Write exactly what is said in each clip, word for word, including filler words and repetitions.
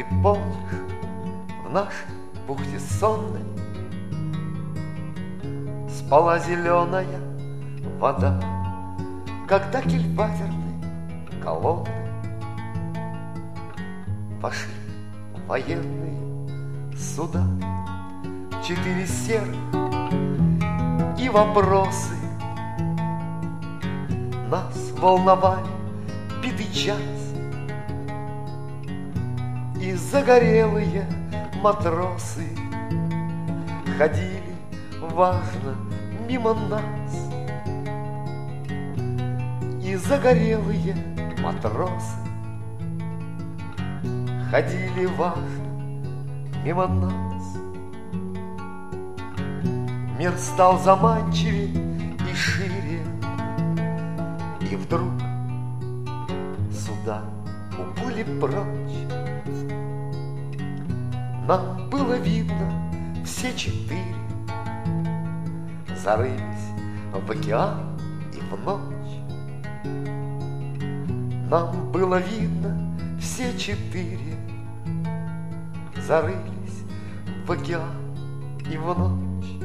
помнишь, в нашей бухте сонной спала зеленая вода, когда кильватерные колонны пошли военные суда. Четыре серых и вопросы нас волновали битый час, и загорелые матросы ходили важно мимо нас. И загорелые матросы ходили важно мимо нас. Мир стал заманчивее и шире, и вдруг суда уплыли прочь. Нам было видно все четыре, зарылись в океан и в ночь. Нам было видно все четыре, зарылись в океан и в ночь.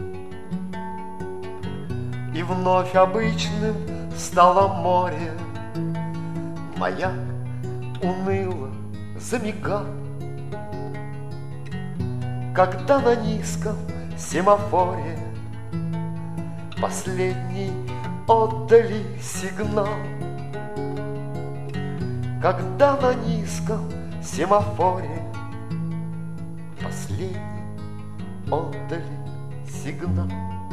И вновь обычным стало море, маяк уныло замигал, когда на низком семафоре последний отдали сигнал. Когда на низком семафоре последний отдали сигнал.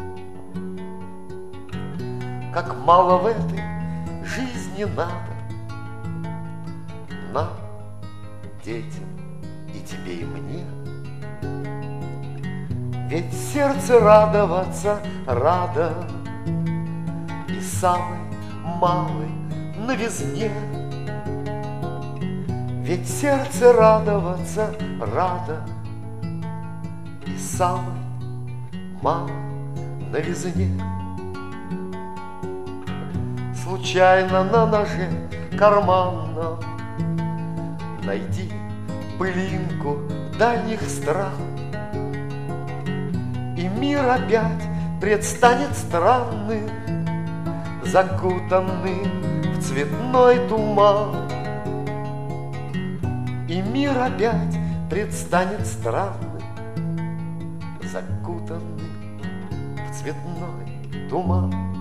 Как мало в этой жизни надо нам, детям, и тебе, и мне. Ведь сердце радоваться радо и самой малой новизне. Ведь сердце радоваться радо и самой малой новизне. Случайно на ноже карманном найди пылинку дальних стран, и мир опять предстанет странным, закутанным в цветной туман. И мир опять предстанет странным, закутанным в цветной туман.